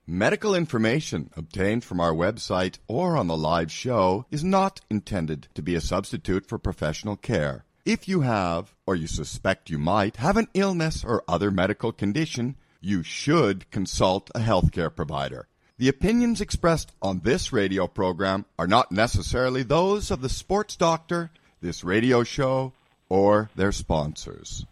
Medical information obtained from our website or on the live show is not intended to be a substitute for professional care. If you have, or you suspect you might, have an illness or other medical condition, you should consult a healthcare provider. The opinions expressed on this radio program are not necessarily those of the sports doctor, this radio show, or their sponsors.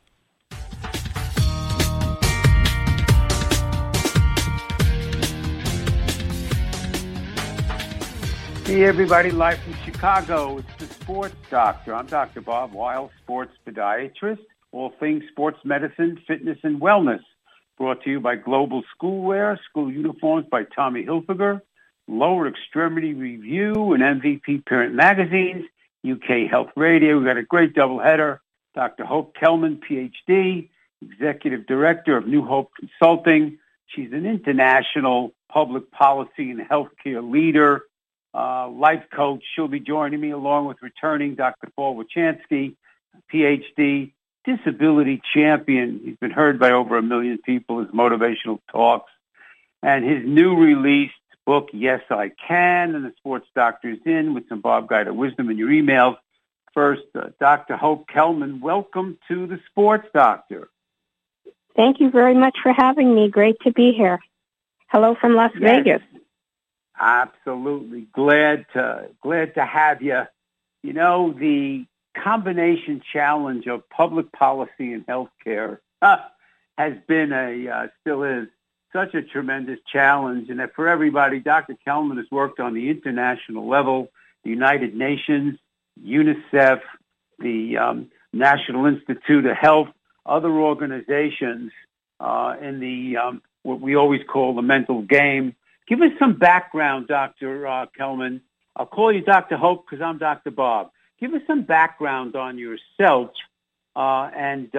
Hey everybody, live from Chicago. It's the Sports Doctor. I'm Dr. Bob Weil, sports podiatrist. All things sports medicine, fitness, and wellness. Brought to you by Global Schoolwear, school uniforms by Tommy Hilfiger, Lower Extremity Review, and MVP Parent Magazines, UK Health Radio. We've got a great doubleheader. Dr. Hope Kelman, PhD, Executive Director of New Hope Consulting. She's an international public policy and healthcare leader. Life coach. She'll be joining me along with returning Dr. Paul Wachanski, PhD, disability champion. He's been heard by over 1 million people, his motivational talks, and his new released book, Yes, I Can, and the Sports Doctor's in with some Bob Guida wisdom in your emails. First, Dr. Hope Kelman, welcome to the Sports Doctor. Thank you very much for having me. Great to be here. Hello from Las Vegas. Absolutely. Glad to have you. You know, the combination challenge of public policy and healthcare has been still is such a tremendous challenge. And that for everybody, Dr. Kelman has worked on the international level, the United Nations, UNICEF, the National Institute of Health, other organizations in the what we always call the mental game. Give us some background, Dr. Kelman. I'll call you Dr. Hope because I'm Dr. Bob. Give us some background on yourself and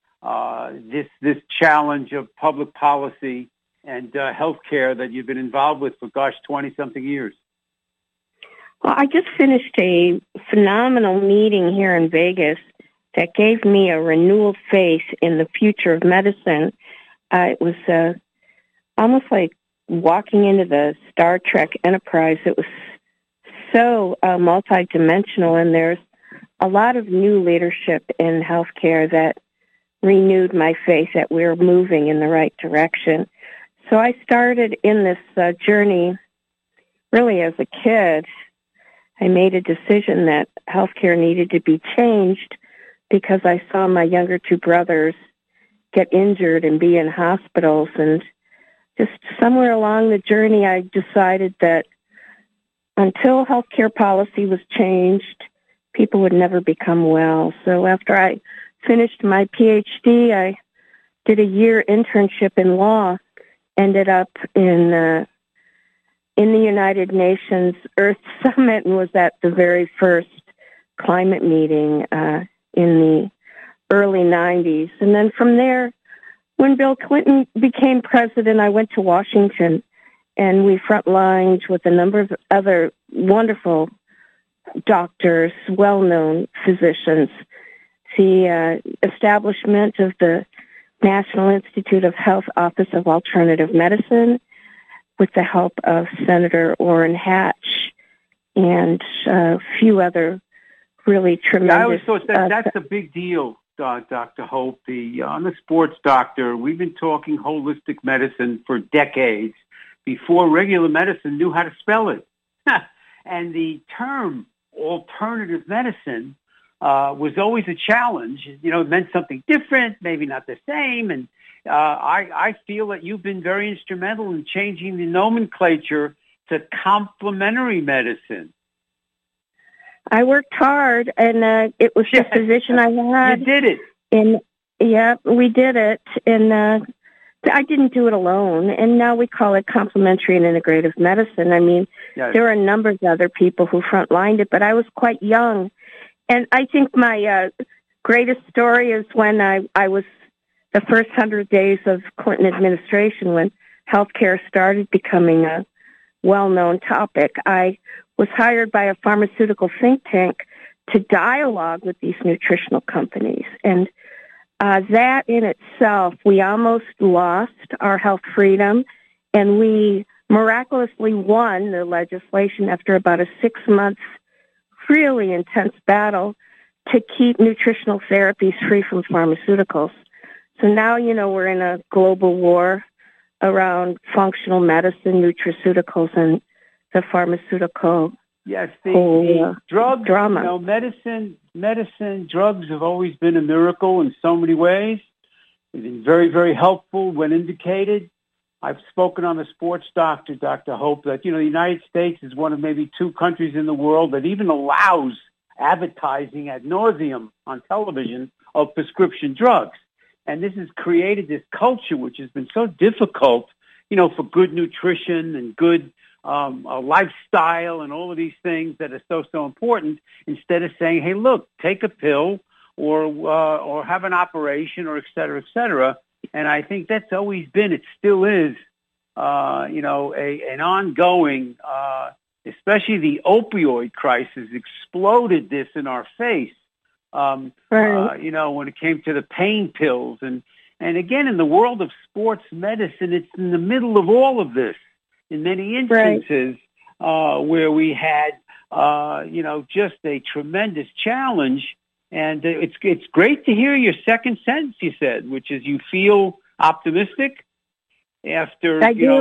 this challenge of public policy and healthcare that you've been involved with for, 20-something years. Well, I just finished a phenomenal meeting here in Vegas that gave me a renewed faith in the future of medicine. It was almost like walking into the Star Trek Enterprise. It was so multidimensional, and there's a lot of new leadership in healthcare that renewed my faith that we're moving in the right direction. So I started in this journey really as a kid. I made a decision that healthcare needed to be changed because I saw my younger two brothers get injured and be in hospitals, and just somewhere along the journey, I decided that until healthcare policy was changed, people would never become well. So after I finished my PhD, I did a year internship in law, ended up in the United Nations Earth Summit, and was at the very first climate meeting in the early 90s. And then from there, when Bill Clinton became president, I went to Washington, and we frontlined with a number of other wonderful doctors, well-known physicians, the establishment of the National Institute of Health Office of Alternative Medicine with the help of Senator Orrin Hatch and a few other really tremendous... I always thought that's a big deal. Dr. Hope, on the Sports Doctor, we've been talking holistic medicine for decades before regular medicine knew how to spell it. And the term alternative medicine was always a challenge. You know, it meant something different, maybe not the same. And I feel that you've been very instrumental in changing the nomenclature to complementary medicine. I worked hard, and it was the position I had. You did it. And yeah, we did it. And I didn't do it alone. And now we call it complementary and integrative medicine. I mean, yes. There are a number of other people who frontlined it, but I was quite young. And I think my greatest story is when I was the first 100 days of Clinton administration, when healthcare started becoming a well-known topic. I was hired by a pharmaceutical think tank to dialogue with these nutritional companies. And that in itself, we almost lost our health freedom And we miraculously won the legislation after about a 6-month, really intense battle to keep nutritional therapies free from pharmaceuticals. So now, we're in a global war around functional medicine, nutraceuticals, and the pharmaceutical the drug drama. Medicine, drugs have always been a miracle in so many ways. They've been very, very helpful when indicated. I've spoken on the Sports Doctor, Dr. Hope, that, the United States is one of maybe 2 countries in the world that even allows advertising ad nauseum on television of prescription drugs. And this has created this culture which has been so difficult, for good nutrition and good lifestyle and all of these things that are so important, instead of saying, hey, look, take a pill or have an operation or et cetera, et cetera. And I think that's always been, it still is, an ongoing, especially the opioid crisis exploded this in our face. When it came to the pain pills. And again, in the world of sports medicine, it's in the middle of all of this. In many instances, where we had, just a tremendous challenge. And it's great to hear your second sentence, you said, which is you feel optimistic after,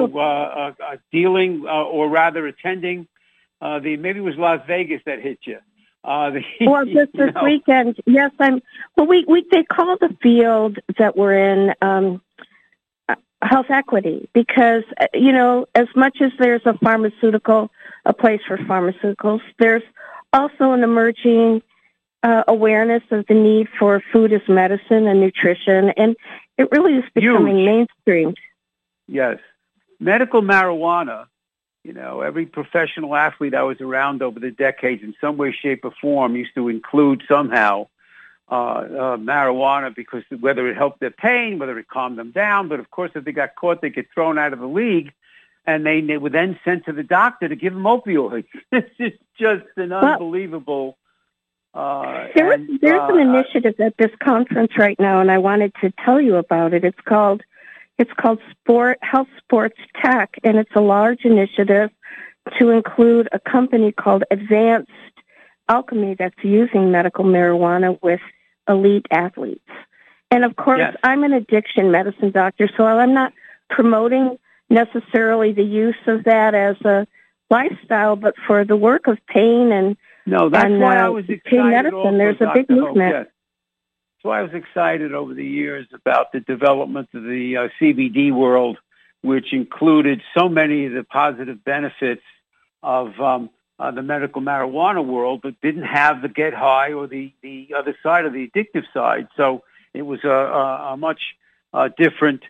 dealing or rather attending maybe it was Las Vegas that hit you. Just this weekend. Yes, they call the field that we're in health equity because, as much as there's a place for pharmaceuticals, there's also an emerging awareness of the need for food as medicine and nutrition, and it really is becoming mainstream. Yes. Medical marijuana, every professional athlete I was around over the decades in some way, shape, or form used to include somehow marijuana because whether it helped their pain, whether it calmed them down, but of course if they got caught, they get thrown out of the league, and they were then sent to the doctor to give them opioids. It's just an unbelievable... There's an initiative at this conference right now, and I wanted to tell you about it. It's called Health Sports Tech, and it's a large initiative to include a company called Advanced Alchemy that's using medical marijuana with elite athletes. And of course, I'm an addiction medicine doctor, so I'm not promoting necessarily the use of that as a lifestyle, but for the work of pain and why I was excited. Pain medicine, there's a big movement. Yes. So I was excited over the years about the development of the CBD world, which included so many of the positive benefits of the medical marijuana world, but didn't have the get high or the other side of the addictive side. So it was a much different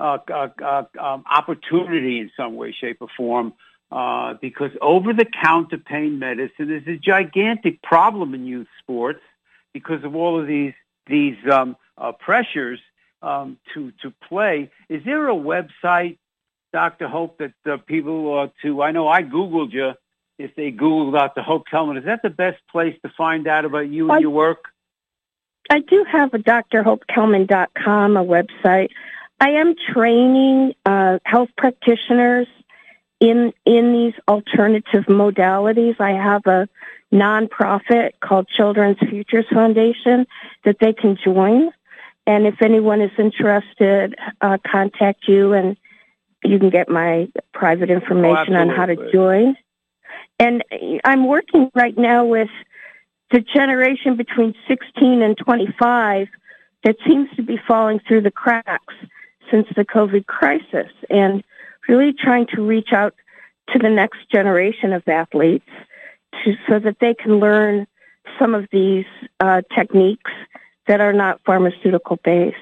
opportunity in some way, shape, or form. Because over-the-counter pain medicine is a gigantic problem in youth sports because of all of these pressures to play. Is there a website, Dr. Hope, that people ought to? I know I Googled you. If they Google Dr. Hope Kelman, is that the best place to find out about you and your work? I do have a drhopekelman.com, a website. I am training health practitioners in these alternative modalities. I have a nonprofit called Children's Futures Foundation that they can join. And if anyone is interested, contact you and you can get my private information on how to join. And I'm working right now with the generation between 16 and 25 that seems to be falling through the cracks since the COVID crisis, and really trying to reach out to the next generation of athletes so that they can learn some of these techniques that are not pharmaceutical-based.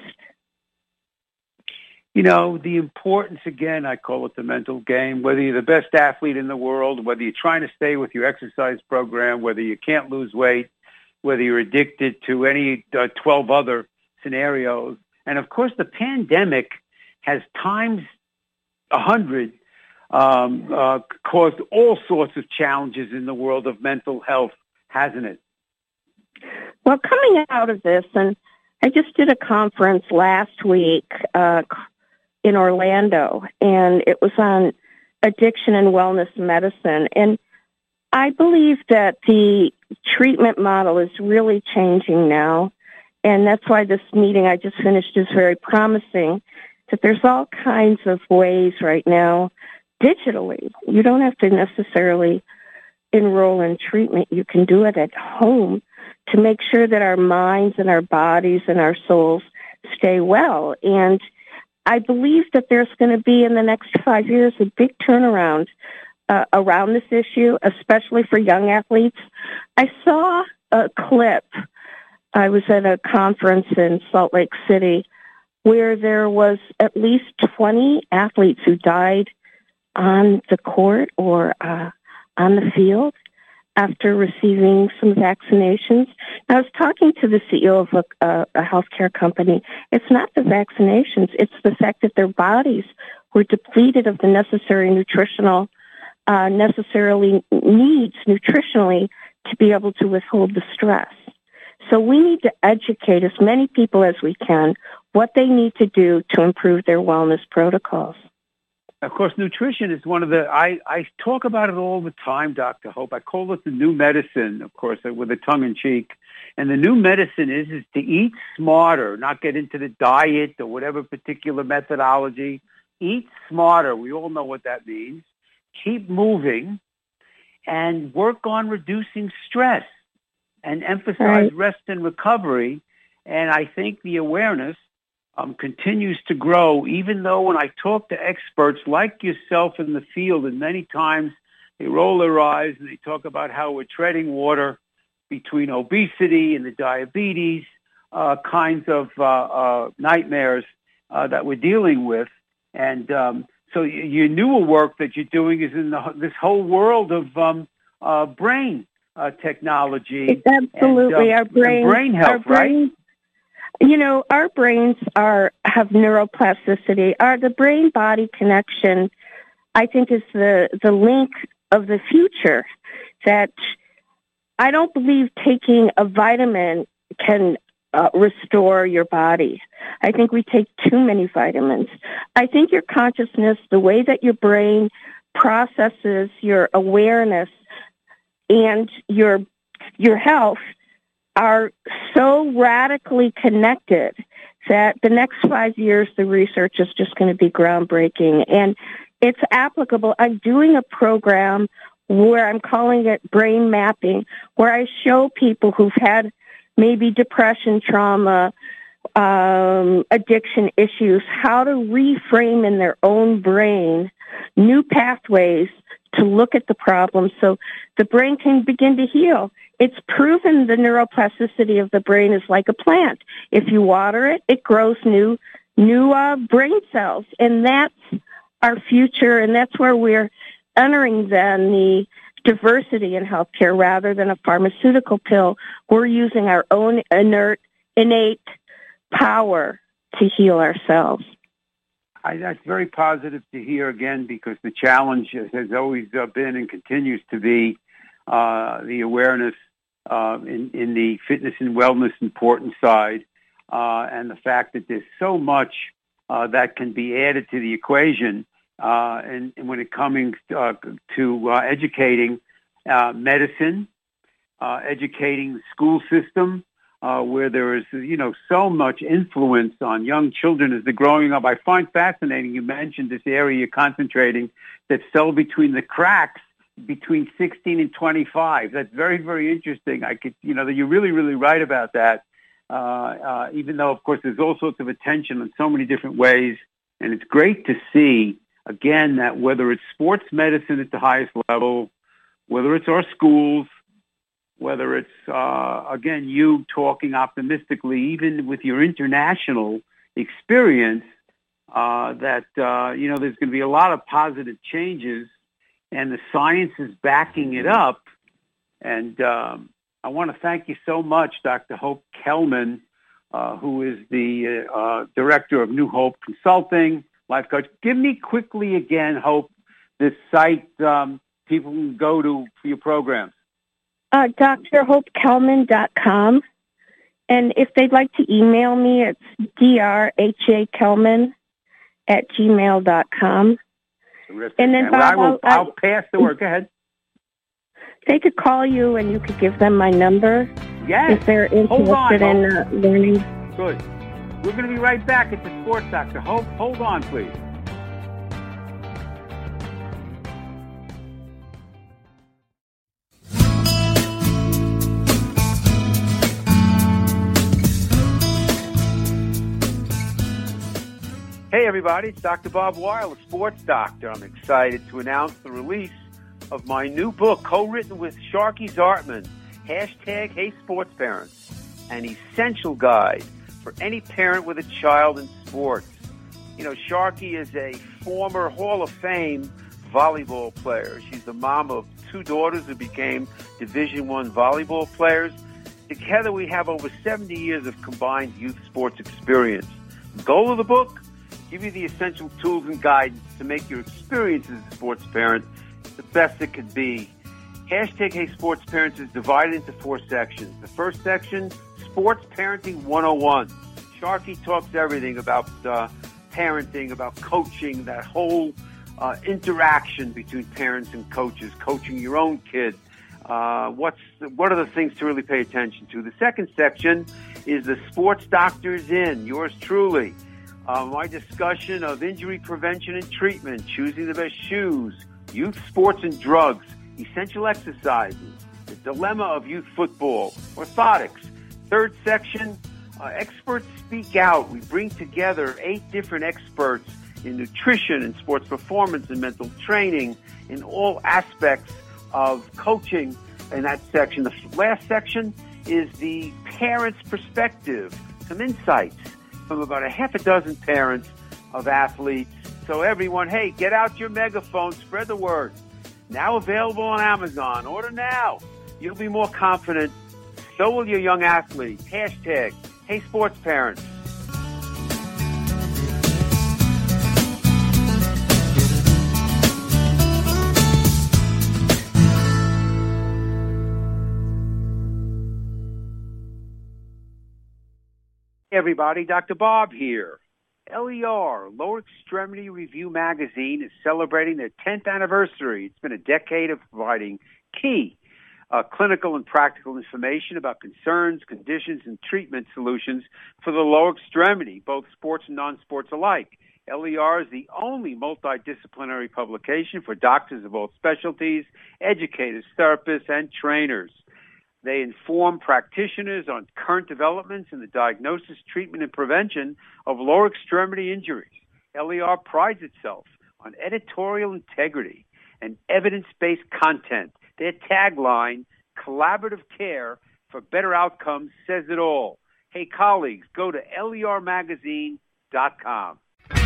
The importance, again, I call it the mental game, whether you're the best athlete in the world, whether you're trying to stay with your exercise program, whether you can't lose weight, whether you're addicted to any 12 other scenarios. And, of course, the pandemic has times 100 caused all sorts of challenges in the world of mental health, hasn't it? Well, coming out of this, and I just did a conference last week in Orlando, and it was on addiction and wellness medicine. And I believe that the treatment model is really changing now, and that's why this meeting I just finished is very promising, that there's all kinds of ways right now, digitally. You don't have to necessarily enroll in treatment. You can do it at home to make sure that our minds and our bodies and our souls stay well. And I believe that there's going to be, in the next 5 years, a big turnaround around this issue, especially for young athletes. I saw a clip. I was at a conference in Salt Lake City where there was at least 20 athletes who died on the court or on the field after receiving some vaccinations. I was talking to the CEO of a healthcare company. It's not the vaccinations. It's the fact that their bodies were depleted of the necessary nutritional, necessarily needs nutritionally to be able to withhold the stress. So we need to educate as many people as we can what they need to do to improve their wellness protocols. Of course, nutrition is one of the, I talk about it all the time, Dr. Hope. I call it the new medicine, of course, with a tongue-in-cheek. And the new medicine is to eat smarter, not get into the diet or whatever particular methodology. Eat smarter. We all know what that means. Keep moving and work on reducing stress and emphasize rest and recovery. And I think the awareness continues to grow, even though when I talk to experts like yourself in the field, and many times they roll their eyes and they talk about how we're treading water between obesity and the diabetes kinds of nightmares that we're dealing with. And so your newer work that you're doing is in this whole world of brain technology. It's absolutely, and, our brain health, right? You know, our brains have neuroplasticity. The brain-body connection, I think, is the link of the future. That I don't believe taking a vitamin can restore your body. I think we take too many vitamins. I think your consciousness, the way that your brain processes your awareness and your health are so radically connected that the next 5 years, the research is just going to be groundbreaking. And it's applicable. I'm doing a program where I'm calling it brain mapping, where I show people who've had maybe depression, trauma, addiction issues, how to reframe in their own brain new pathways to look at the problem so the brain can begin to heal. It's proven the neuroplasticity of the brain is like a plant. If you water it, it grows new brain cells. And that's our future, and that's where we're entering then the diversity in healthcare rather than a pharmaceutical pill. We're using our own innate power to heal ourselves. That's very positive to hear, again, because the challenge has always been and continues to be the awareness in the fitness and wellness important side, and the fact that there's so much that can be added to the equation, and when it comes to educating medicine, educating the school system, where there is, so much influence on young children as they're growing up. I find fascinating, you mentioned this area you're concentrating that fell between the cracks between 16 and 25. That's very, very interesting. I could, that you're really, really right about that. Even though, of course, there's all sorts of attention in so many different ways. And it's great to see, again, that whether it's sports medicine at the highest level, whether it's our schools, whether it's, again, you talking optimistically, even with your international experience, that, there's going to be a lot of positive changes, and the science is backing it up. And I want to thank you so much, Dr. Hope Kelman, who is the director of New Hope Consulting, life coach. Give me quickly again, Hope, this site people can go to for your programs. drhopekelman.com. And if they'd like to email me, it's drhakelman at gmail.com. Terrific. And then, Bob, I'll pass the word. Go ahead. They could call you and you could give them my number Yes. if they're interested in learning. Good. We're going to be right back at the Sports Doctor. Hold on, please. Hey, everybody. It's Dr. Bob Weil, a sports doctor. I'm excited to announce the release of my new book, co-written with Sharky Zartman, hashtag Hey Sports Parents, an essential guide for any parent with a child in sports. You know, Sharky is a former Hall of Fame volleyball player. She's the mom of 2 daughters who became Division I volleyball players. Together, we have over 70 years of combined youth sports experience. The goal of the book? Give you the essential tools and guidance to make your experience as a sports parent the best it could be. Hashtag Hey Sports Parents is divided into 4 sections. The first section, Sports Parenting 101. Sharky talks everything about parenting, about coaching, that whole interaction between parents and coaches, coaching your own kid. What are the things to really pay attention to? The second section is the Sports Doctor's In, yours truly. My discussion of injury prevention and treatment, choosing the best shoes, youth sports and drugs, essential exercises, the dilemma of youth football, orthotics. Third section, experts speak out. We bring together 8 different experts in nutrition and sports performance and mental training in all aspects of coaching in that section. The last section is the parent's perspective, some insights from about a half a dozen parents of athletes. So everyone, hey, get out your megaphone, spread the word. Now available on Amazon. Order now. You'll be more confident. So will your young athletes. Hashtag Hey Sports Parents. Hey everybody, Dr. Bob here. LER, Lower Extremity Review Magazine, is celebrating their 10th anniversary. It's been a decade of providing key clinical and practical information about concerns, conditions, and treatment solutions for the lower extremity, both sports and non-sports alike. LER is the only multidisciplinary publication for doctors of all specialties, educators, therapists, and trainers. They inform practitioners on current developments in the diagnosis, treatment, and prevention of lower extremity injuries. LER prides itself on editorial integrity and evidence-based content. Their tagline, collaborative care for better outcomes, says it all. Hey, colleagues, go to lermagazine.com.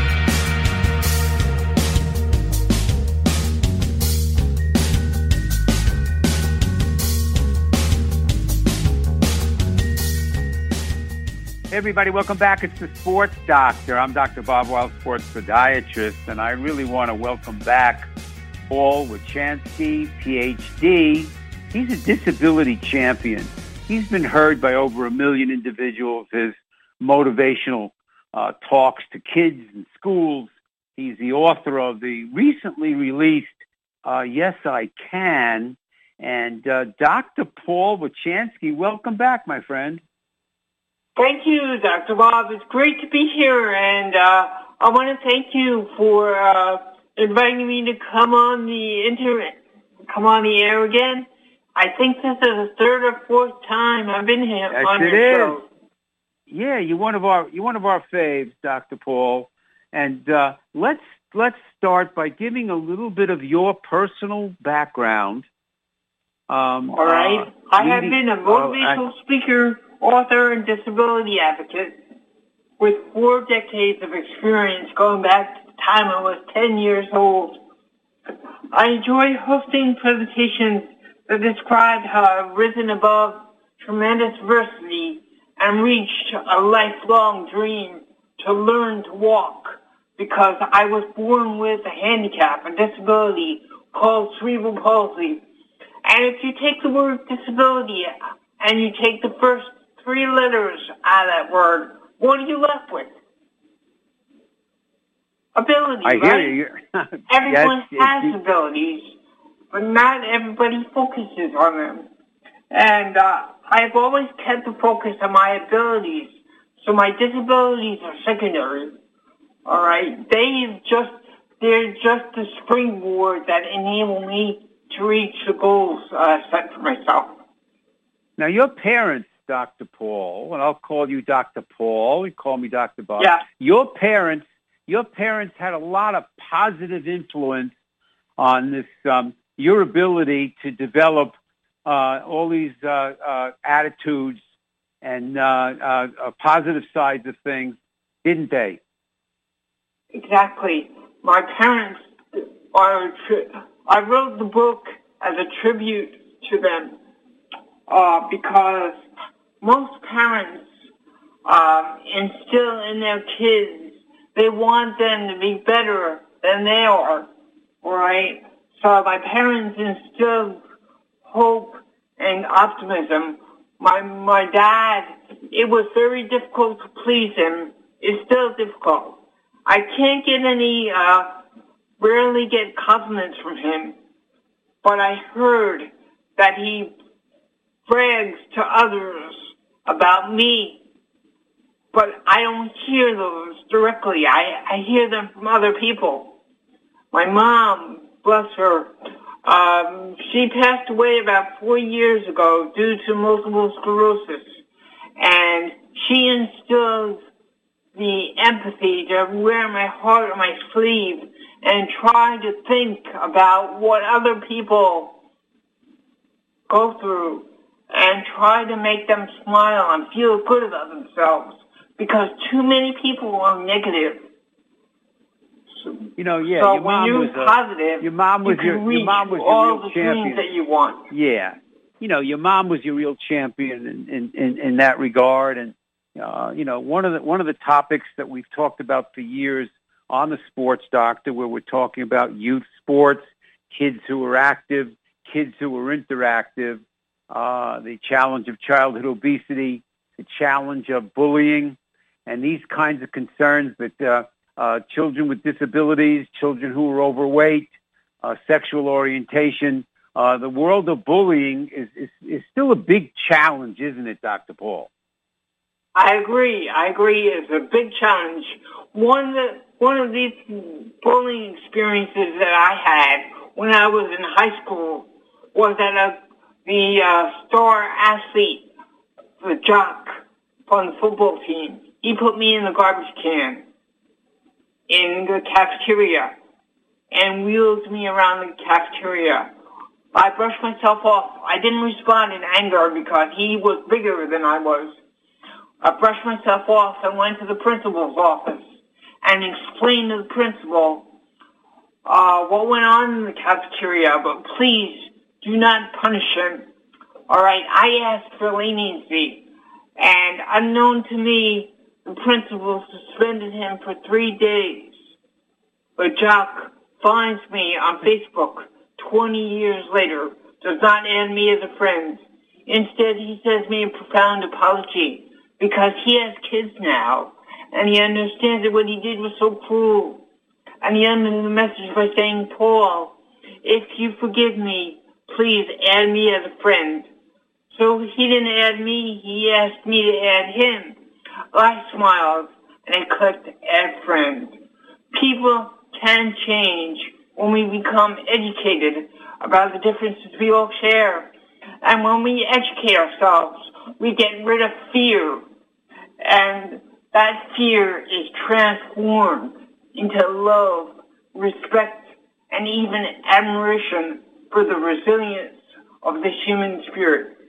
Hey everybody, welcome back. It's the Sports Doctor. I'm Dr. Bob Weil, sports podiatrist, and I really want to welcome back Paul Wachansky, PhD. He's a disability champion. He's been heard by over 1 million individuals. His motivational talks to kids and schools. He's the author of the recently released Yes, I Can. And Dr. Paul Wachansky, welcome back, my friend. Thank you, Dr. Bob. It's great to be here, and I want to thank you for inviting me to come on the air again. I think this is the 3rd or 4th time I've been here on your show. Yeah, you're one of our faves, Dr. Paul. And let's start by giving a little bit of your personal background. All right. I have been a motivational speaker, author, and disability advocate with 4 decades of experience going back to the time I was 10 years old. I enjoy hosting presentations that describe how I've risen above tremendous adversity and reached a lifelong dream to learn to walk because I was born with a handicap, a disability called cerebral palsy. And if you take the word disability and you take the first 3 letters out of that word, what are you left with? ability, I right? hear you. Everyone has abilities, but not everybody focuses on them. And I've always kept the focus on my abilities, so my disabilities are secondary. All right, they're just the springboard that enable me to reach the goals set for myself. Now, your parents, Dr. Paul, and I'll call you Dr. Paul. You call me Dr. Bob. Yeah. Your parents had a lot of positive influence on this, your ability to develop all these attitudes and positive sides of things, didn't they? Exactly. My parents I wrote the book as a tribute to them because most parents instill in their kids, they want them to be better than they are, right? So my parents instilled hope and optimism. My dad, it was very difficult to please him. It's still difficult. I can't get rarely get compliments from him, but I heard that he brags to others about me, but I don't hear those directly. I hear them from other people. My mom, bless her, she passed away about 4 years ago due to multiple sclerosis, and she instilled the empathy to wear my heart on my sleeve and try to think about what other people go through and try to make them smile and feel good about themselves, because too many people are negative. You know, yeah. So your when mom you're was positive, your mom was you can reach your mom was all your real the champion. dreams that you want. Yeah, you know, your mom was your real champion in that regard, and you know, one of the topics that we've talked about for years on the Sports Doctor, where we're talking about youth sports, kids who are active, kids who are interactive, the challenge of childhood obesity, the challenge of bullying, and these kinds of concerns that children with disabilities, children who are overweight, sexual orientation. The world of bullying is still a big challenge, isn't it, Dr. Paul? I agree. It's a big challenge. One of these bullying experiences that I had when I was in high school was that the star athlete, the jock on the football team, he put me in the garbage can in the cafeteria and wheeled me around the cafeteria. I brushed myself off. I didn't respond in anger because he was bigger than I was. I brushed myself off and went to the principal's office and explained to the principal what went on in the cafeteria, but please do not punish him. All right, I asked for leniency, and unknown to me, the principal suspended him for 3 days. But Jock finds me on Facebook 20 years later, does not add me as a friend. Instead, he sends me a profound apology because he has kids now, and he understands that what he did was so cruel. And he ended the message by saying, Paul, if you forgive me, please add me as a friend. So he didn't add me, he asked me to add him. I smiled, and I clicked add friend. People can change when we become educated about the differences we all share. And when we educate ourselves, we get rid of fear. And that fear is transformed into love, respect, and even admiration for the resilience of the human spirit.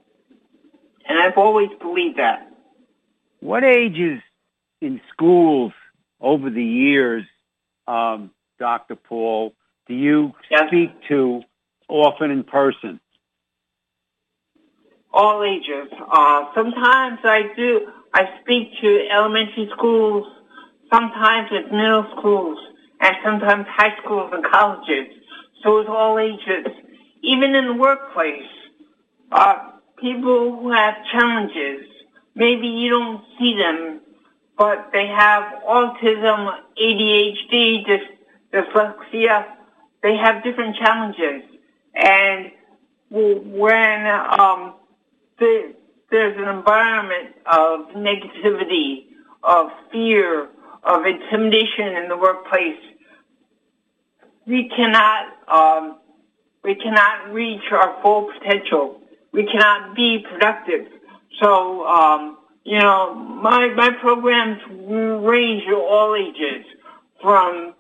And I've always believed that. What ages in schools over the years, Dr. Paul, do you speak to often in person? All ages. Sometimes I speak to elementary schools, sometimes it's middle schools, and sometimes high schools and colleges. So it's all ages. Even in the workplace, people who have challenges, maybe you don't see them but they have autism, ADHD, dyslexia. They have different challenges. And when there's an environment of negativity, of fear, of intimidation in the workplace, we cannot reach our full potential. We cannot be productive. So, my programs range at all ages, from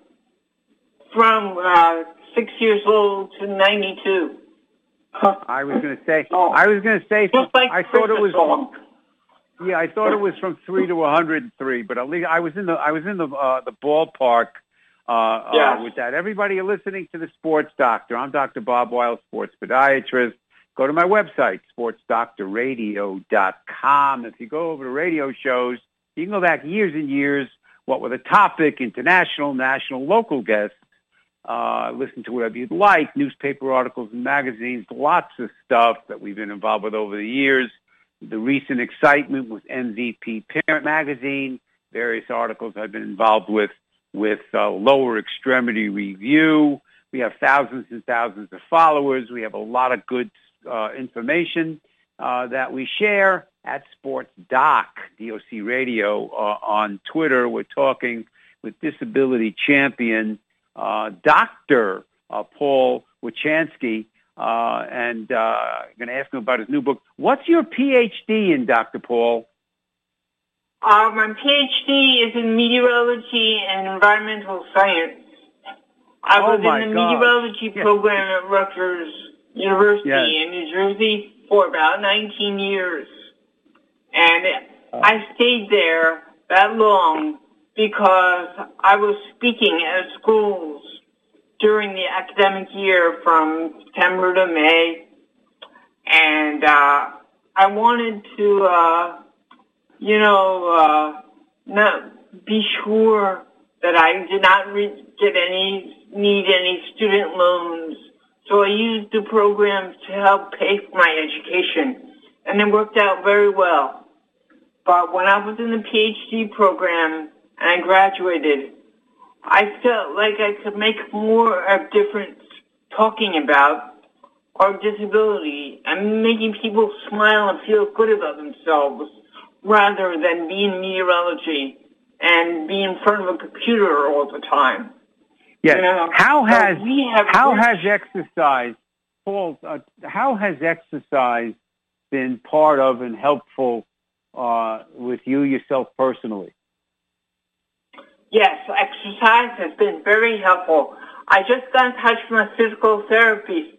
6 years old to 92. I was going to say, just like I thought it was. Song. Yeah, I thought it was from 3 to 103, but at least I was in the ballpark with that. Everybody, you're listening to the Sports Doctor. I'm Dr. Bob Weil, sports podiatrist. Go to my website, sportsdoctorradio.com. If you go over to radio shows, you can go back years and years. What were the topic? International, national, local guests. Listen to whatever you'd like. Newspaper articles and magazines. Lots of stuff that we've been involved with over the years. The recent excitement with MVP Parent Magazine, various articles I've been involved with Lower Extremity Review. We have thousands and thousands of followers. We have a lot of good information that we share at Sports Doc, DOC Radio, on Twitter. We're talking with disability champion Dr. Paul Wachansky. And I'm going to ask him about his new book. What's your PhD in, Dr. Paul? My PhD is in meteorology and environmental science. I was in the meteorology program at Rutgers University in New Jersey for about 19 years. And I stayed there that long because I was speaking at schools during the academic year from September to May. And I wanted to, not be sure that I did not need any student loans. So I used the programs to help pay for my education. And it worked out very well. But when I was in the PhD program and I graduated, I felt like I could make more of a difference talking about our disability and making people smile and feel good about themselves rather than be in meteorology and be in front of a computer all the time. Yes. How has exercise, Paul? How has exercise been part of and helpful with you yourself personally? Yes, exercise has been very helpful. I just got in touch with my physical therapist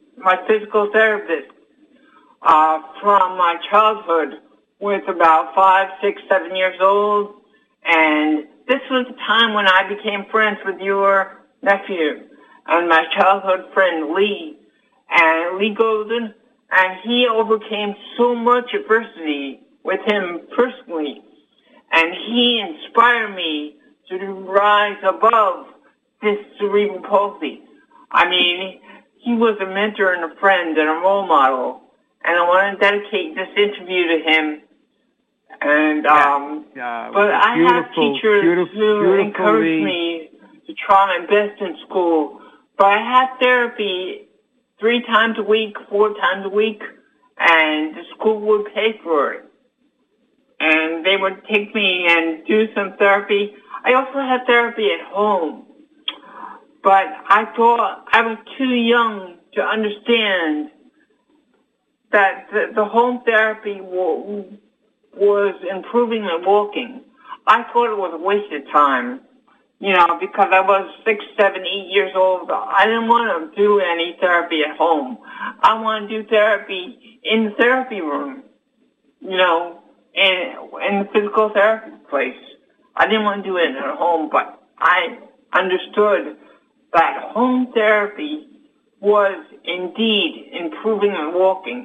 from my childhood, with about 5, 6, 7 years old, and this was the time when I became friends with your nephew and my childhood friend Lee Golden, and he overcame so much adversity with him personally, and he inspired me to rise above this cerebral palsy. I mean, he was a mentor and a friend and a role model, and I want to dedicate this interview to him. And but I have teachers who encourage me to try my best in school. But I had therapy 3 times a week, 4 times a week, and the school would pay for it. And they would take me and do some therapy. I also had therapy at home. But I thought I was too young to understand that the home therapy was improving my walking. I thought it was a waste of time, because I was 6, 7, 8 years old. I didn't want to do any therapy at home. I want to do therapy in the therapy room, in the physical therapy place. I didn't want to do it at home, but I understood that home therapy was indeed improving my walking.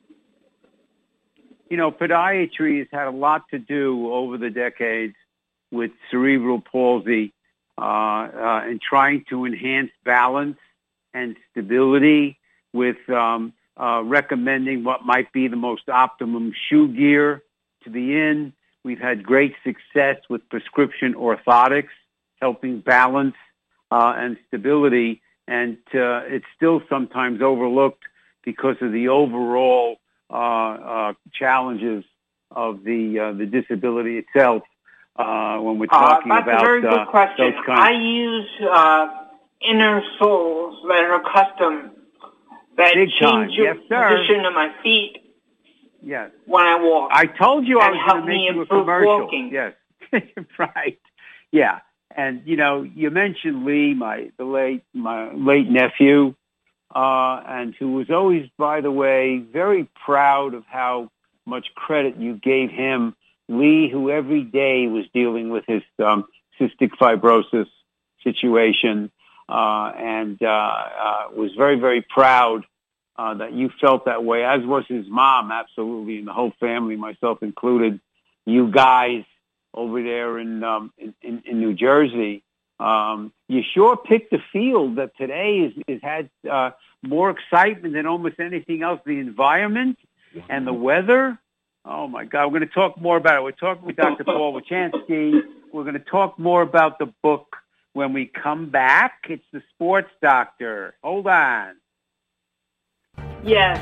Podiatry has had a lot to do over the decades with cerebral palsy and trying to enhance balance and stability with recommending what might be the most optimum shoe gear to be in, We've had great success with prescription orthotics, helping balance and stability, and it's still sometimes overlooked because of the overall challenges of the disability itself. When we're talking that's about a very good question. those kinds. I use inner soles that are custom that Big time. change the Yes, sir. position of my feet. Yes. When I walk. I told you I And was help going to make me you a improve commercial. walking. Yes. Right. Yeah. And, you mentioned Lee, my late nephew, and who was always, by the way, very proud of how much credit you gave him. Lee, who every day was dealing with his cystic fibrosis situation, and was very, very proud that you felt that way, as was his mom, absolutely, and the whole family, myself included. You guys over there in New Jersey, you sure picked a field that today is had more excitement than almost anything else. The environment and the weather. Oh my God, we're going to talk more about it. We're talking with Dr. Paul Wachansky. We're going to talk more about the book when we come back. It's The Sports Doctor. Hold on. Yes.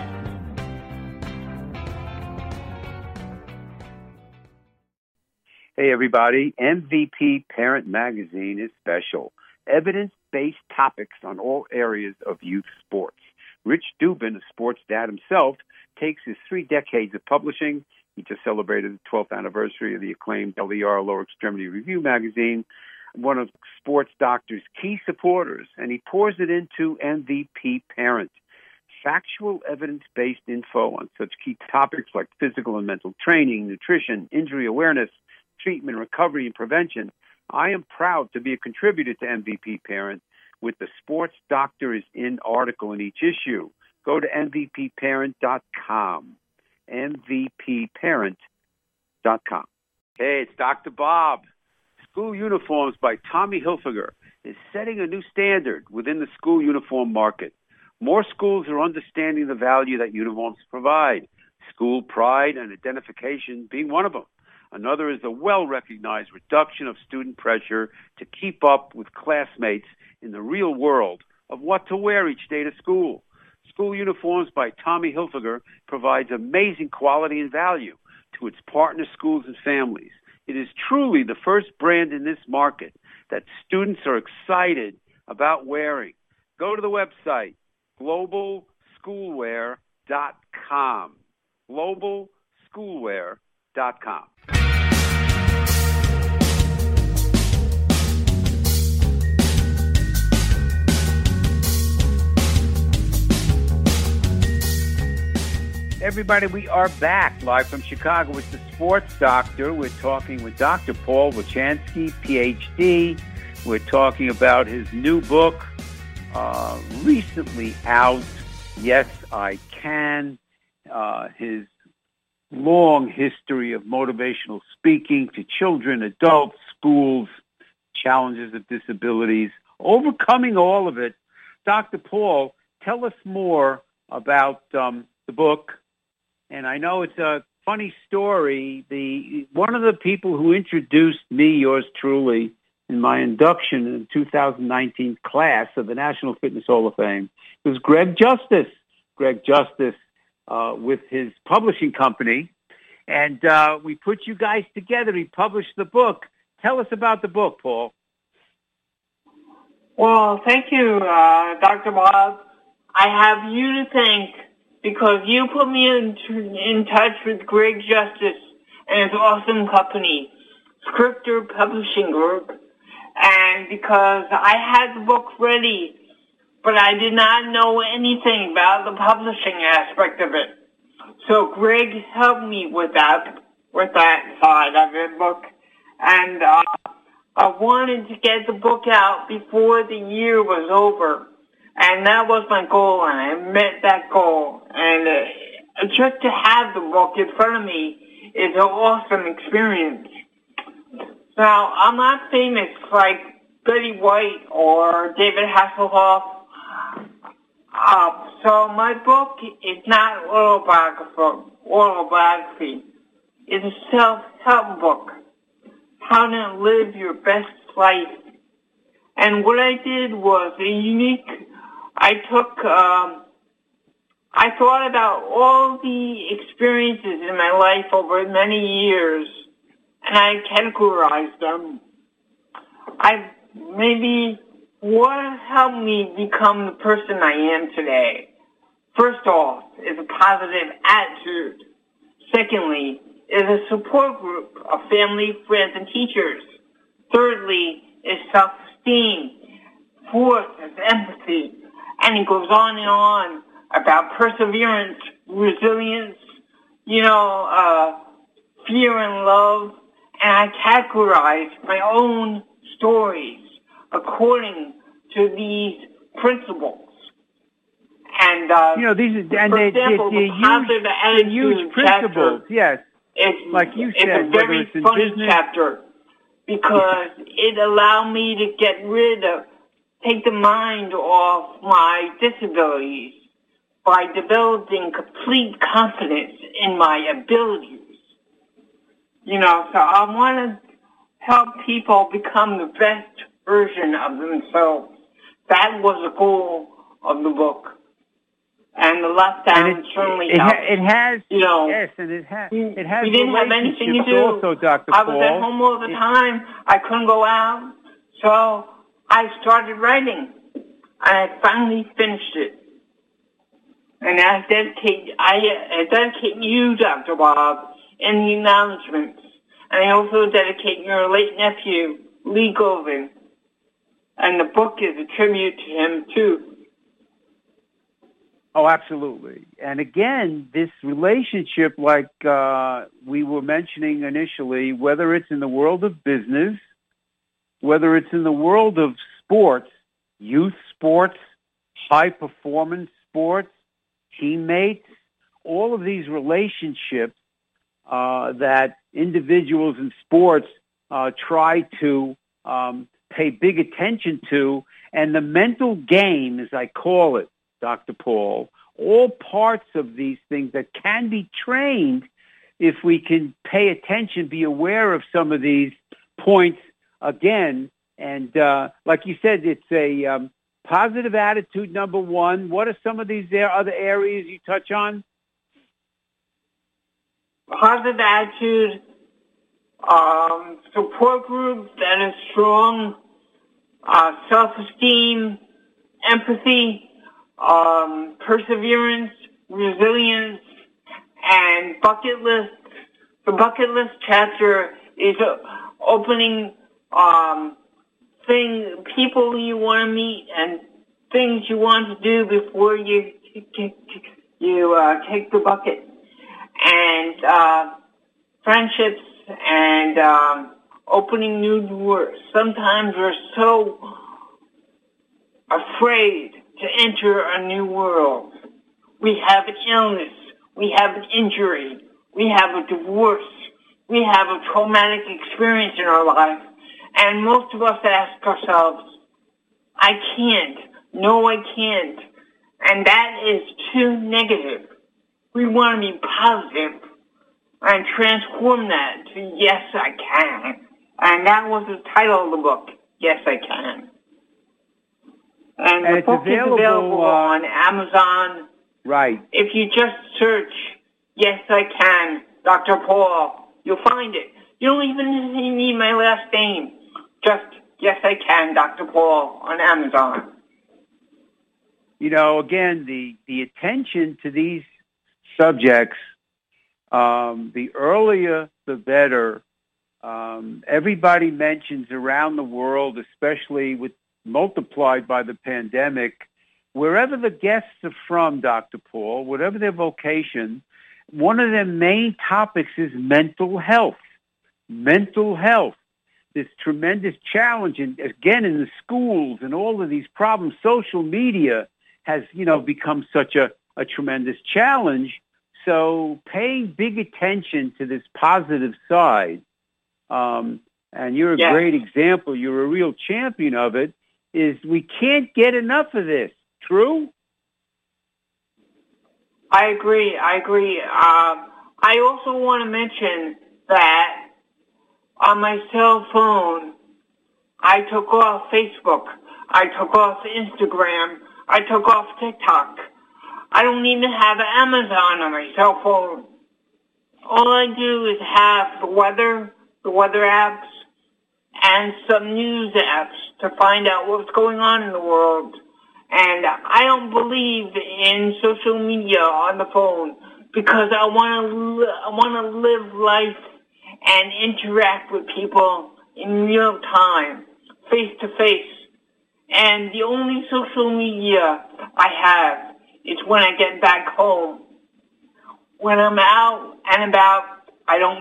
Hey everybody, MVP Parent Magazine is special. Evidence-based topics on all areas of youth sports. Rich Dubin, a sports dad himself, takes his 3 decades of publishing. He just celebrated the 12th anniversary of the acclaimed LER, Lower Extremity Review magazine, one of Sports Doctor's key supporters, and he pours it into MVP Parent. Factual, evidence-based info on such key topics like physical and mental training, nutrition, injury awareness, treatment, recovery, and prevention. I am proud to be a contributor to MVP Parent with the Sports Doctor is in article in each issue. Go to MVPparent.com. MVPparent.com. Hey, it's Dr. Bob. School Uniforms by Tommy Hilfiger is setting a new standard within the school uniform market. More schools are understanding the value that uniforms provide, school pride and identification being one of them. Another is the well-recognized reduction of student pressure to keep up with classmates in the real world of what to wear each day to school. School Uniforms by Tommy Hilfiger provides amazing quality and value to its partner schools and families. It is truly the first brand in this market that students are excited about wearing. Go to the website, globalschoolwear.com. globalschoolwear.com. Everybody, we are back live from Chicago with the Sports Doctor. We're talking with Dr. Paul Wachansky, PhD. We're talking about his new book, recently out, Yes, I Can. His long history of motivational speaking to children, adults, schools, challenges of disabilities, overcoming all of it. Dr. Paul, tell us more about the book. And I know it's a funny story. One of the people who introduced me, yours truly, in my induction in the 2019 class of the National Fitness Hall of Fame was Greg Justice. Greg Justice with his publishing company. And we put you guys together. He published the book. Tell us about the book, Paul. Well, thank you, Dr. Bob. I have you to thank because you put me in touch with Greg Justice and his awesome company, Scripter Publishing Group, and because I had the book ready, but I did not know anything about the publishing aspect of it. So Greg helped me with that side of the book, and I wanted to get the book out before the year was over. And that was my goal, and I met that goal. And just to have the book in front of me is an awesome experience. Now, I'm not famous like Betty White or David Hasselhoff. So my book is not autobiography. is a self-help book, How to Live Your Best Life. And what I did was I thought about all the experiences in my life over many years, and I categorized them. What helped me become the person I am today? First off, is a positive attitude. Secondly, is a support group of family, friends, and teachers. Thirdly, is self-esteem. Fourth is empathy. And it goes on and on about perseverance, resilience, fear and love. And I categorized my own stories according to these principles. And they're huge principles. Yes, like you said, it's a very funny chapter because it allowed me to take the mind off my disabilities by developing complete confidence in my abilities. So I want to help people become the best version of themselves. That was the goal of the book. And the lockdown certainly helped. It has. We didn't have anything to do. Also, Dr. I was at home all the time. I couldn't go out. So I started writing. I finally finished it. And I dedicate you, Dr. Bob, in the acknowledgments. And I also dedicate your late nephew, Lee Goldman. And the book is a tribute to him, too. Oh, absolutely. And again, this relationship, like we were mentioning initially, whether it's in the world of business, whether it's in the world of sports, youth sports, high-performance sports, teammates, all of these relationships that individuals in sports try to pay big attention to, and the mental game, as I call it, Dr. Paul, all parts of these things that can be trained if we can pay attention, be aware of some of these points again. And like you said, it's a positive attitude, number one. What are some of these other areas you touch on? Positive attitude, support group that is strong, self-esteem, empathy, perseverance, resilience, and bucket list. The bucket list chapter is opening people you want to meet and things you want to do before you take the bucket, and friendships and opening new doors. Sometimes we're so afraid to enter a new world. We have an illness. We have an injury. We have a divorce. We have a traumatic experience in our life. And most of us ask ourselves, I can't. No, I can't. And that is too negative. We want to be positive and transform that to yes, I can. And that was the title of the book, Yes, I Can. And the book is available on Amazon. Right. If you just search, Yes, I Can, Dr. Paul, you'll find it. You don't even need my last name. Just, Yes, I Can, Dr. Paul, on Amazon. Again, the attention to these subjects, the earlier, the better. Everybody mentions around the world, especially multiplied by the pandemic, wherever the guests are from, Dr. Paul, whatever their vocation, one of their main topics is mental health. Mental health. This tremendous challenge, and again, in the schools and all of these problems, social media has, become such a tremendous challenge. So paying big attention to this positive side, and you're a great example, you're a real champion of it, is we can't get enough of this. True? I agree. I also want to mention that on my cell phone, I took off Facebook. I took off Instagram. I took off TikTok. I don't even have Amazon on my cell phone. All I do is have the weather apps, and some news apps to find out what's going on in the world. And I don't believe in social media on the phone because I want to live life and interact with people in real time, face to face. And the only social media I have is when I get back home. When I'm out and about, I don't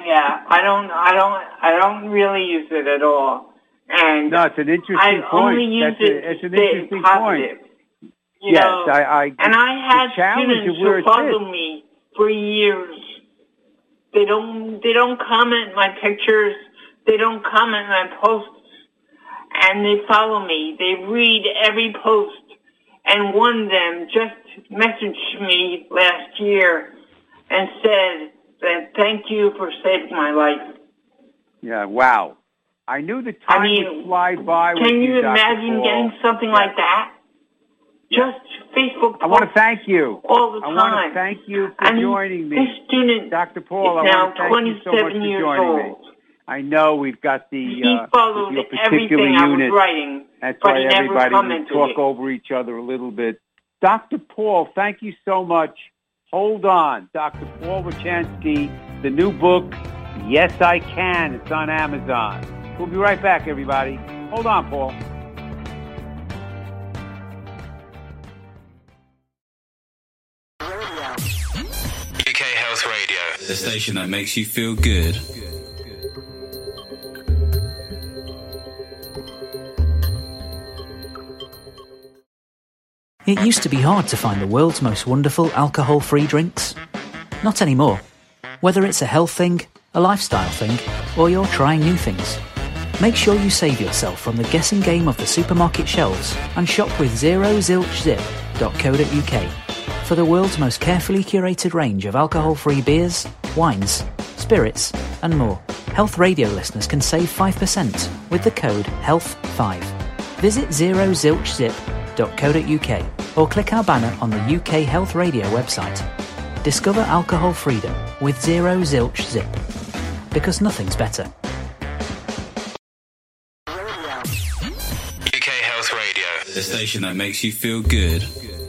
really use it at all. And no, it's an interesting I point. Only use it's an interesting positive. point. You yes, know, and I had students who follow me for years. They don't comment my pictures. They don't comment my posts, and they follow me. They read every post, and one of them just messaged me last year and said that thank you for saving my life. Yeah, wow. I knew the time would fly by with you, Can you imagine Paul. getting something like that? Just Facebook posts. I want to thank you. All the time. I want to thank you for joining me. This student Dr. Paul, I want to thank you so much for joining me. I know we've got he followed your particular everything unit. I was writing, That's but why he never everybody will commented talk it. over each other a little bit. Dr. Paul, thank you so much. Hold on. Dr. Paul Wachansky, the new book, Yes, I Can. It's on Amazon. We'll be right back, everybody. Hold on, Paul. UK Health Radio, the station that makes you feel good. It used to be hard to find the world's most wonderful alcohol-free drinks. Not anymore. Whether it's a health thing, a lifestyle thing, or you're trying new things, make sure you save yourself from the guessing game of the supermarket shelves and shop with zerozilchzip.co.uk for the world's most carefully curated range of alcohol-free beers, wines, spirits, and more. Health Radio listeners can save 5% with the code HEALTH5. Visit zerozilchzip.co.uk or click our banner on the UK Health Radio website. Discover alcohol freedom with Zero Zilch Zip, because nothing's better. UK Health Radio, the station that makes you feel good.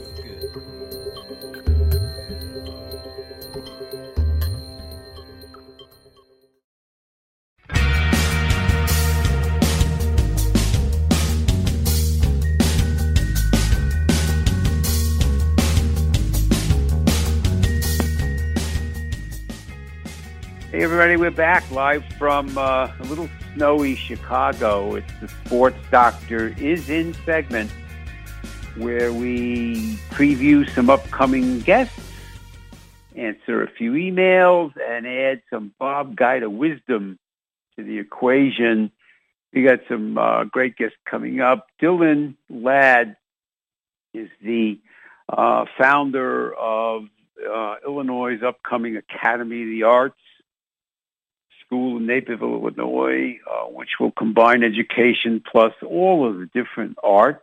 Hey, everybody, we're back live from a little snowy Chicago. It's the Sports Doctor Is In segment where we preview some upcoming guests, answer a few emails, and add some Bob Guida wisdom to the equation. We got some great guests coming up. Dylan Ladd is the founder of Illinois' upcoming Academy of the Arts school in Naperville, Illinois, which will combine education plus all of the different arts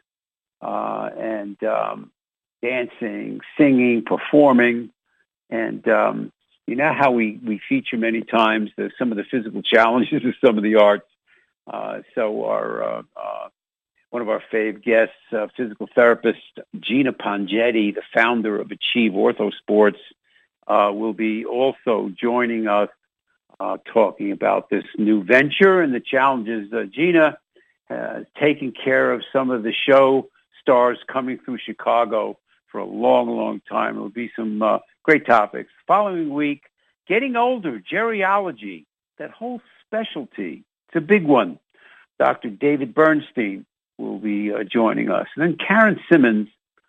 and dancing, singing, performing. And you know how we feature many times some of the physical challenges of some of the arts. So our one of our fave guests, physical therapist Gina Pongetti, the founder of Achieve Orthosports, will be also joining us talking about this new venture and the challenges. Gina has taken care of some of the show stars coming through Chicago for a long, long time. It will be some great topics. Following week, getting older, geriology, that whole specialty. It's a big one. Dr. David Bernstein will be joining us. And then Karen Simmons,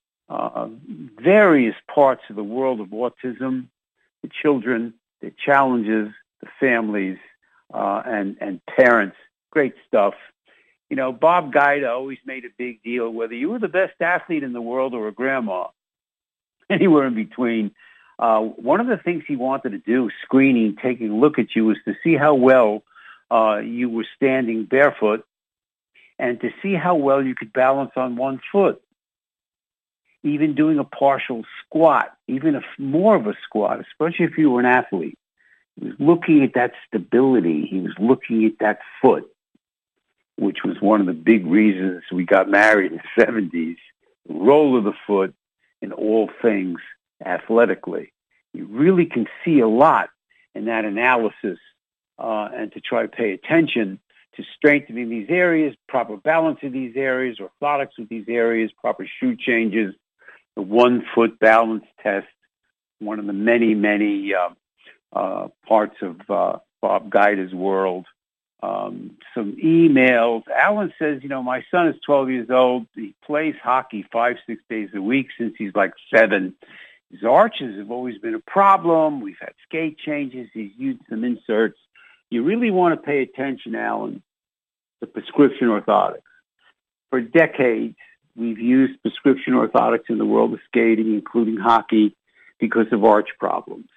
various parts of the world of autism, the children, the challenges, the families, and parents. Great stuff. You know, Bob Guida always made a big deal, whether you were the best athlete in the world or a grandma, anywhere in between. One of the things he wanted to do, screening, taking a look at you, was to see how well you were standing barefoot and to see how well you could balance on one foot. Even doing a partial squat, even more of a squat, especially if you were an athlete. He was looking at that stability. He was looking at that foot, which was one of the big reasons we got married in the 70s. The role of the foot in all things athletically. You really can see a lot in that analysis and to try to pay attention to strengthening these areas, proper balance in these areas, orthotics with these areas, proper shoe changes, the 1 foot balance test, one of the many, many parts of Bob Guida's world. Some emails. Alan says, my son is 12 years old. He plays hockey 5-6 days a week since he's like 7. His arches have always been a problem. We've had skate changes. He's used some inserts. You really want to pay attention, Alan, to prescription orthotics. For decades, we've used prescription orthotics in the world of skating, including hockey, because of arch problems.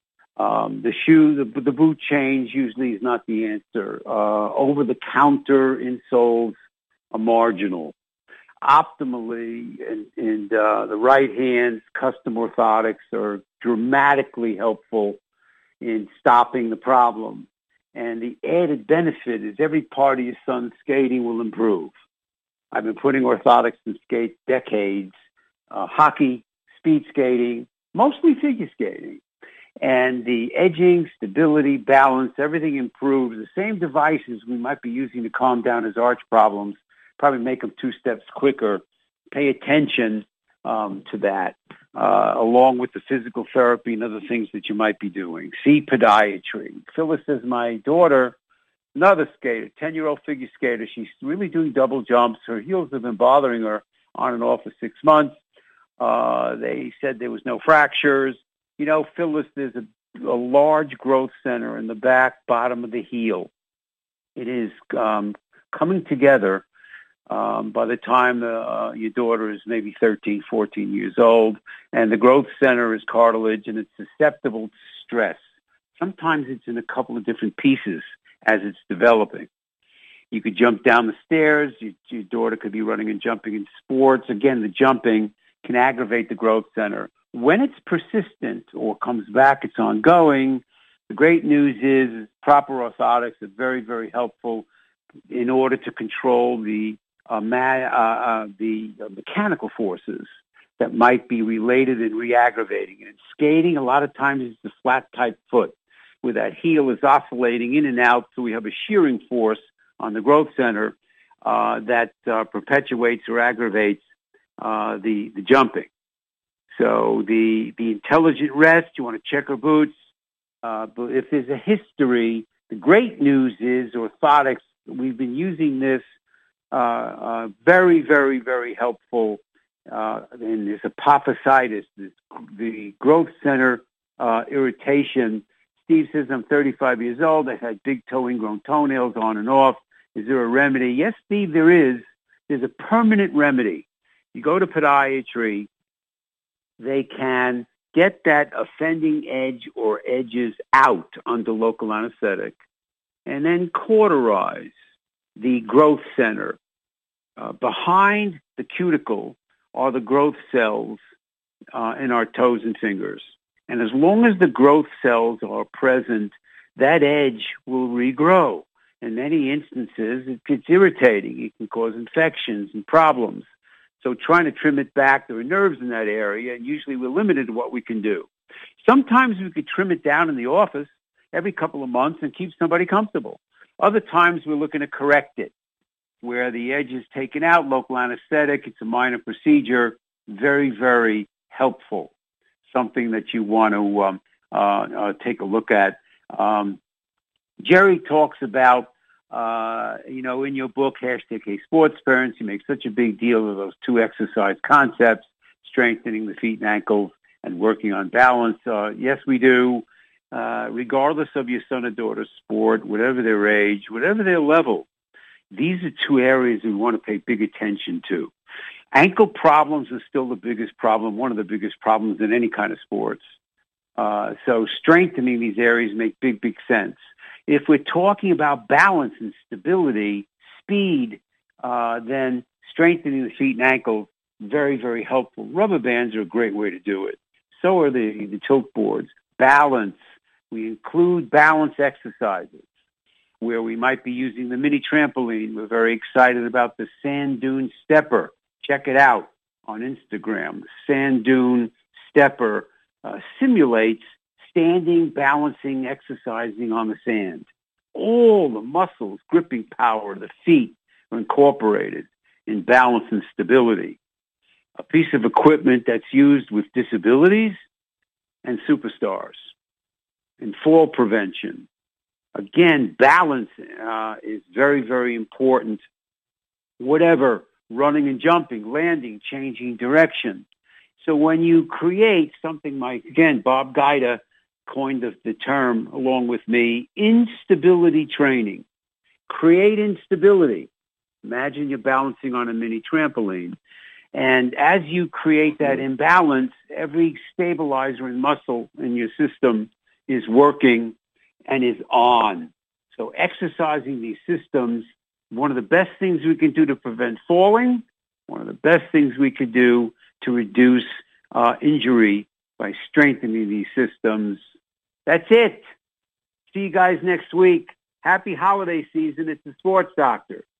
The boot change usually is not the answer. Over-the-counter insoles are marginal. Optimally, and the right hands, custom orthotics are dramatically helpful in stopping the problem. And the added benefit is every part of your son's skating will improve. I've been putting orthotics in skates decades, hockey, speed skating, mostly figure skating. And the edging, stability, balance, everything improves. The same devices we might be using to calm down his arch problems probably make them 2 steps quicker. Pay attention to that, along with the physical therapy and other things that you might be doing. See podiatry. Phyllis says, my daughter, another skater, 10-year-old figure skater, she's really doing double jumps. Her heels have been bothering her on and off for 6 months. They said there was no fractures. Phyllis, there's a large growth center in the back bottom of the heel. It is coming together by the time your daughter is maybe 13, 14 years old, and the growth center is cartilage, and it's susceptible to stress. Sometimes it's in a couple of different pieces as it's developing. You could jump down the stairs. Your daughter could be running and jumping in sports. Again, the jumping can aggravate the growth center. When it's persistent or comes back, it's ongoing. The great news is proper orthotics are very, very helpful in order to control the mechanical forces that might be related and re-aggravating. And in skating, a lot of times it's the flat-type foot where that heel is oscillating in and out, so we have a shearing force on the growth center that perpetuates or aggravates the jumping. So the intelligent rest, you want to check her boots. But if there's a history, the great news is orthotics, we've been using this very, very, very helpful. And there's apophysitis, the growth center irritation. Steve says, I'm 35 years old. I've had big toe ingrown toenails on and off. Is there a remedy? Yes, Steve, there is. There's a permanent remedy. You go to podiatry, they can get that offending edge or edges out under local anesthetic and then cauterize the growth center. Behind the cuticle are the growth cells in our toes and fingers. And as long as the growth cells are present, that edge will regrow. In many instances, it gets irritating. It can cause infections and problems. So trying to trim it back, there are nerves in that area, and usually we're limited to what we can do. Sometimes we could trim it down in the office every couple of months and keep somebody comfortable. Other times we're looking to correct it, where the edge is taken out, local anesthetic, it's a minor procedure, very, very helpful, something that you want to take a look at. Jerry talks about, in your book, #Hey Sports Parents, you make such a big deal of those 2 exercise concepts, strengthening the feet and ankles and working on balance. Yes, we do. Regardless of your son or daughter's sport, whatever their age, whatever their level, these are 2 areas we want to pay big attention to. Ankle problems are still the biggest problem, one of the biggest problems in any kind of sports. So strengthening these areas make big, big sense. If we're talking about balance and stability, speed, then strengthening the feet and ankles, very, very helpful. Rubber bands are a great way to do it. So are the tilt boards. Balance. We include balance exercises where we might be using the mini trampoline. We're very excited about the Sand Dune Stepper. Check it out on Instagram. The Sand Dune Stepper simulates standing, balancing, exercising on the sand. All the muscles, gripping power of the feet are incorporated in balance and stability. A piece of equipment that's used with disabilities and superstars. In fall prevention. Again, balance is very, very important. Whatever, running and jumping, landing, changing direction. So when you create something like, again, Bob Guida coined the term along with me, instability training. Create instability. Imagine you're balancing on a mini trampoline. And as you create that imbalance, every stabilizer and muscle in your system is working and is on. So exercising these systems, one of the best things we can do to prevent falling, one of the best things we could do to reduce injury by strengthening these systems. That's it. See you guys next week. Happy holiday season. It's the Sports Doctor.